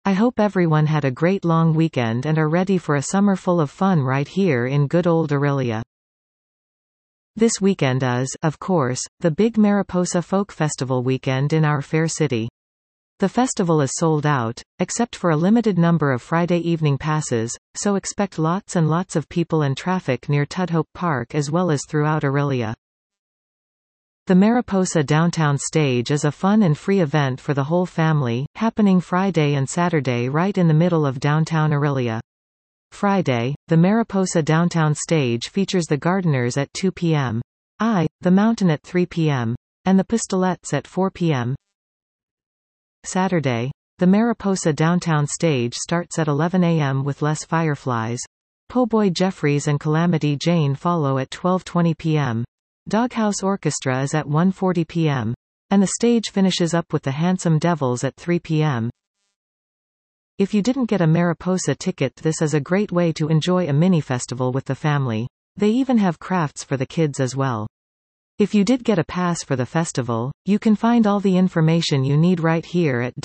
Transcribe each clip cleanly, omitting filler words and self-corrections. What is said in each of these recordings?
I hope everyone had a great long weekend and are ready for a summer full of fun right here in good old Orillia. This weekend is, of course, the big Mariposa Folk Festival weekend in our fair city. The festival is sold out, except for a limited number of Friday evening passes, so expect lots and lots of people and traffic near Tudhope Park as well as throughout Orillia. The Mariposa Downtown Stage is a fun and free event for the whole family, happening Friday and Saturday right in the middle of downtown Orillia. Friday, the Mariposa Downtown Stage features the Gardeners at 2 p.m. The Mountain at 3 p.m. and the Pistolets at 4 p.m. Saturday, the Mariposa Downtown Stage starts at 11 a.m. with Les Fireflies. Po' Boy Jeffries and Calamity Jane follow at 12:20 p.m. Doghouse Orchestra is at 1:40 p.m. and the stage finishes up with the Handsome Devils at 3 p.m. If you didn't get a Mariposa ticket, this is a great way to enjoy a mini-festival with the family. They even have crafts for the kids as well. If you did get a pass for the festival, you can find all the information you need right here at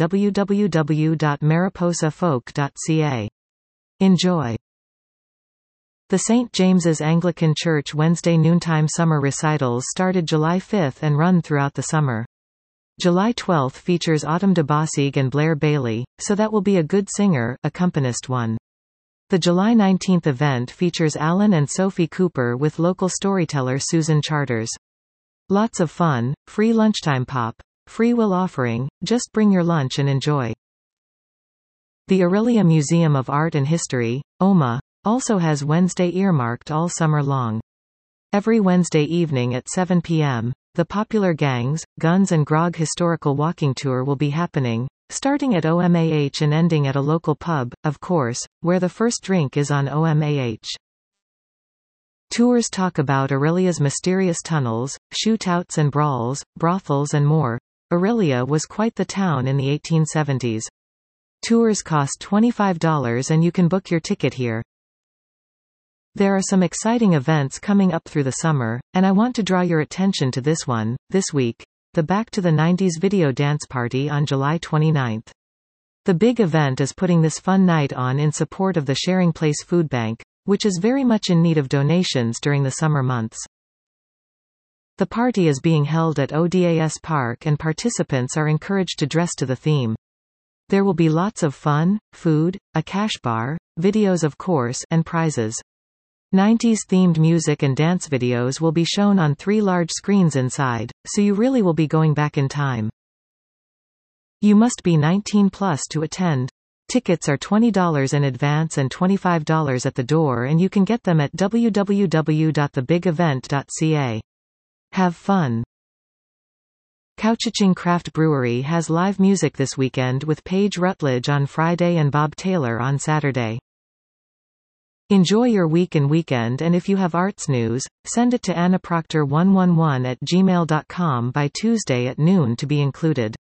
www.mariposafolk.ca. Enjoy! The St. James's Anglican Church Wednesday noontime summer recitals started July 5 and run throughout the summer. July 12 features Autumn de Bossig and Blair Bailey, so that will be a good singer, accompanist one. The July 19 event features Alan and Sophie Cooper with local storyteller Susan Charters. Lots of fun, free lunchtime pop, free will offering, just bring your lunch and enjoy. The Orillia Museum of Art and History, OMA, also has Wednesday earmarked all summer long. Every Wednesday evening at 7 p.m., the popular Gangs, Guns and Grog historical walking tour will be happening, starting at OMAH and ending at a local pub, of course, where the first drink is on OMAH. Tours talk about Orillia's mysterious tunnels, shootouts and brawls, brothels and more. Orillia was quite the town in the 1870s. Tours cost $25 and you can book your ticket here. There are some exciting events coming up through the summer, and I want to draw your attention to this one. This week, the Back to the 90s video dance party on July 29. The big event is putting this fun night on in support of the Sharing Place Food Bank, which is very much in need of donations during the summer months. The party is being held at ODAS Park and participants are encouraged to dress to the theme. There will be lots of fun, food, a cash bar, videos of course, and prizes. 90s-themed music and dance videos will be shown on 3 large screens inside, so you really will be going back in time. You must be 19 plus to attend. Tickets are $20 in advance and $25 at the door, and you can get them at www.thebigevent.ca. Have fun! Couchaching Craft Brewery has live music this weekend with Paige Rutledge on Friday and Bob Taylor on Saturday. Enjoy your week and weekend, and if you have arts news, send it to annaproctor111@gmail.com by Tuesday at noon to be included.